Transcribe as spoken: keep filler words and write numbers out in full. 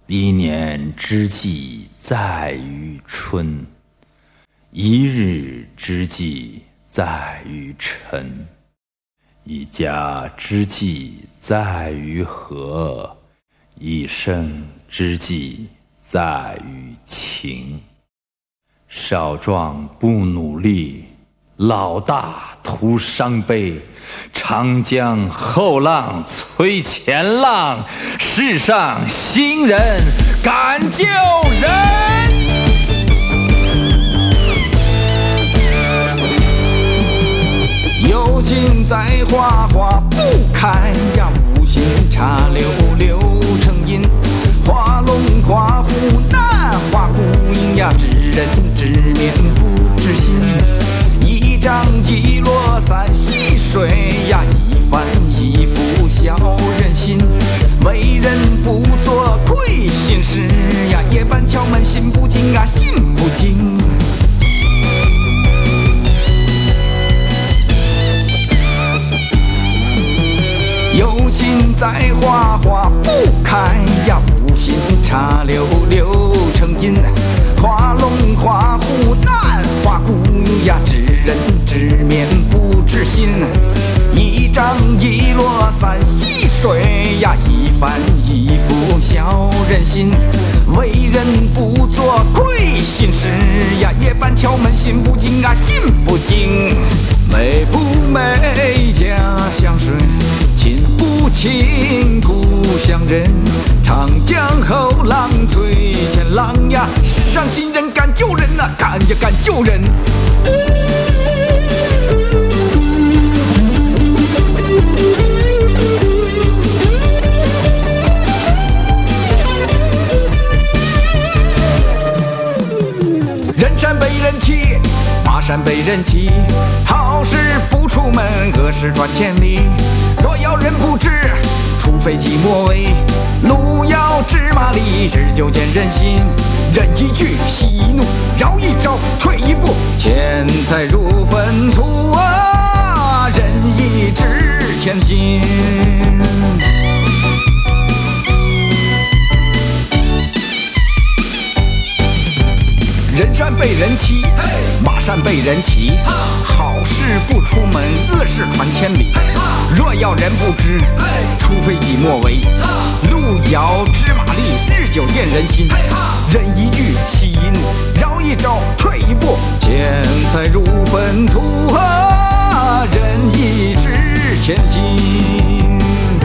一年之计在于春，一日之计在于晨，一家之计在于和，一生之计在于情。少壮不努力，老大徒伤悲。长江后浪推前浪，世上新人敢救人。 有心栽花花不开呀，无心插柳柳成荫。花龙花虎难画孤影呀，知人知面不知心。一张一落三溪水呀，一帆一拂晓人心。为人不做亏心事呀，夜半敲门心不惊啊，心不惊。有心栽花花不开呀，无心插柳柳成荫。花龙花虎难画孤影呀，知人知面不知心。一涨一落三溪水呀，一帆一拂晓人心。为人不做亏心事呀，夜半敲门心不惊啊，心不惊。美不美家乡水，亲不亲故乡人。长江后浪推前浪呀，世上新人敢救人呐、啊，敢呀敢救人。人善被人欺，马善被人骑。好事不出门，恶事传千里。若要人不知，除非己莫为。路遥知马力，日久见人心。人一句，息一怒，饶一招，退一步，钱财入粪土啊！人一知千金。人善被人欺，马善被人骑。好事不出门，恶事传千里。若要人不知，除非己莫为。路遥知马力，日久见人心。人一句，息一怒，饶一招，退一步，钱财入粪土啊！人一知千金。